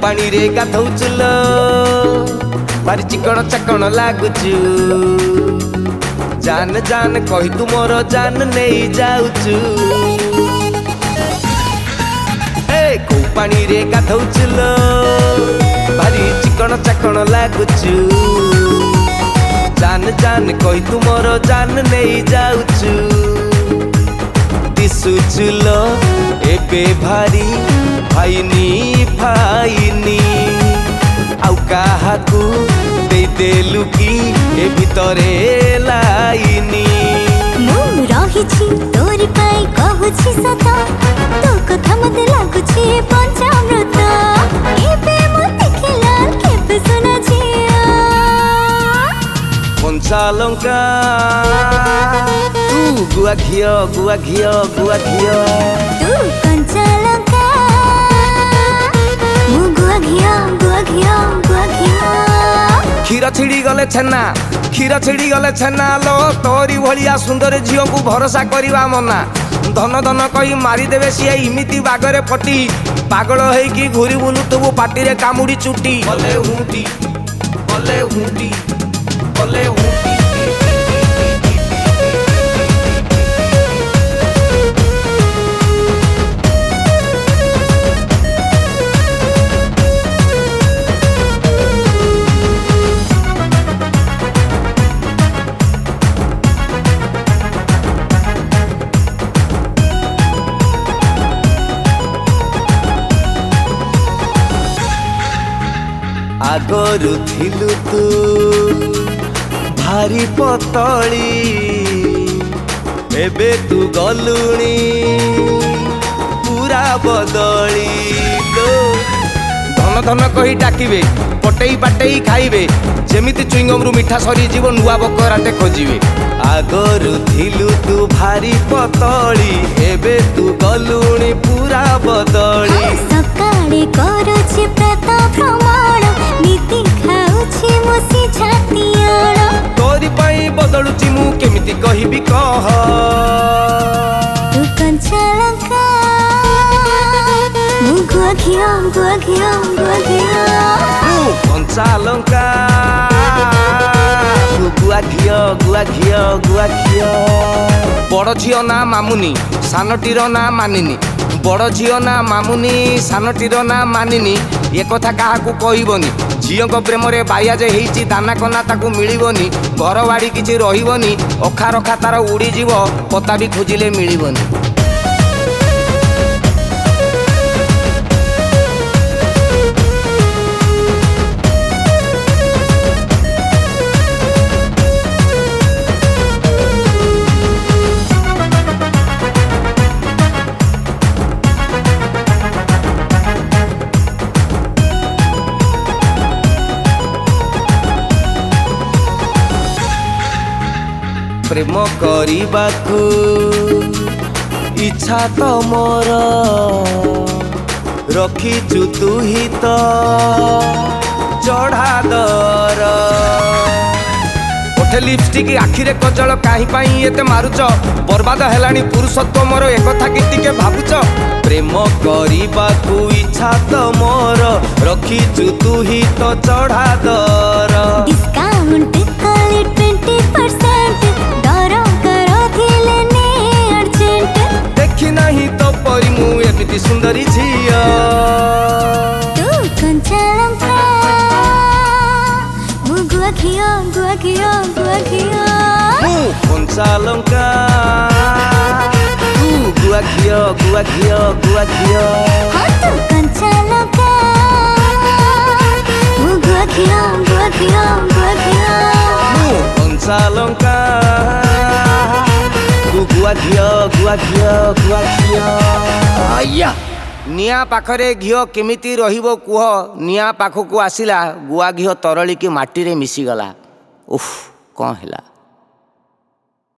पानी रे गाधौचुल भारी चिकण चकण लागुचु जान जान कही तू मोर जान नहीं जाउचु को पानी रे गाधौचुल भारी चिकण चकण लागुचु जान जान कही तू मोर जान नहीं जाउचु दिसुचुल एबे भारी फाइनी फाइनी आउ काहाकू दे देलु की ए भितरे लाइनी मु रहिछि तोरी पाई कहूछि सत तो कथा मते लागुछि पंचामृत एबे मु देखिला केबे सुना छिया पंचालंका तू गुआ घियो गुआ घियो गुआ घियो तू पंचालंका मु गुआ घियो गुआ घियो गुआ घियो क्षीर छिड़ी गले छेना क्षीर छिड़ी गले छेना लो तोरी भलिया सुंदर झियो को भरोसा करिवा मना धन धन कही मारिदेवे सी इमिति बागरे फटी पागल होइकी घुरी बुलु तबु पाटी रे कामुड़ी चुटी बले हुंटी बले हुंटी बले हुंटी आगरु थिलु तू भारी पतली एबे तू गलुणी पूरा बदली लो धन धन कही डाकिबे पटेई पाटेई खाइबे जेमिति चुईंगम रु मिठा सरी जीव नुआ बकराटे खोजिबे आगरु थिलु तू भारी पतली एबे तू गलुणी पूरा बदली सकाळे करूछि प्रत भ्रमण नीति खाउछि मोसी छातियाण तोरी पाई बदलुछि मु केमिति कहिबि कह तू कंचलंका मु गुआ घियो गुआ घियो गुआ घियो कंचालंका गुआ घियो गुआ घियो गुआ घियो बड़ झियो ना मामुनी सानटीर ना मानिनी बड़ झियो ना मामुनी सानटीर ना मानिनी ए कथा काहाकू कहबनी झियो प्रेम रे बाया जे हेइची दाना कना ताकू मिलिबनी घर बाड़ी किछि रहिबनी अखा रखा तार उड़ी जीव पता भी खोजिले मिलिबनी प्रेम करिबाकू इच्छा तो मोर रखिचु तू ही तो चढ़ा दर ओठे लिपस्टिक आखिरे कजल काहे पाई एते मारुच बर्बाद हेलानी पुरुषत्व मोर एक था कि टिके भाबुच प्रेम करिबाकू इच्छा तो मोर रखिचु तू ही तो चढ़ा दर डिस्काउंट कॉल 20% दर करो थिले ने अर्जेंट देखि नाही तो परी मु एमिति सुंदरी झियो तू कंचलंका मु गुआ घियो गुआ घियो गुआ घियो मु कंचालंका तू गुआ घियो गुआ घियो गुआ घियो हाँ तू कंचलंका मु गुआ घियो गुआ घियो गुआ घियो मु कंचालंका तू गुआ घियो गुआ घियो गुआ घियो आया निया पाखरे घियो केमिति रहिबो कुह निया पाखकू आसिला गुआ घियो तरली की माटी रे मिसी गला उफ कौन हैला।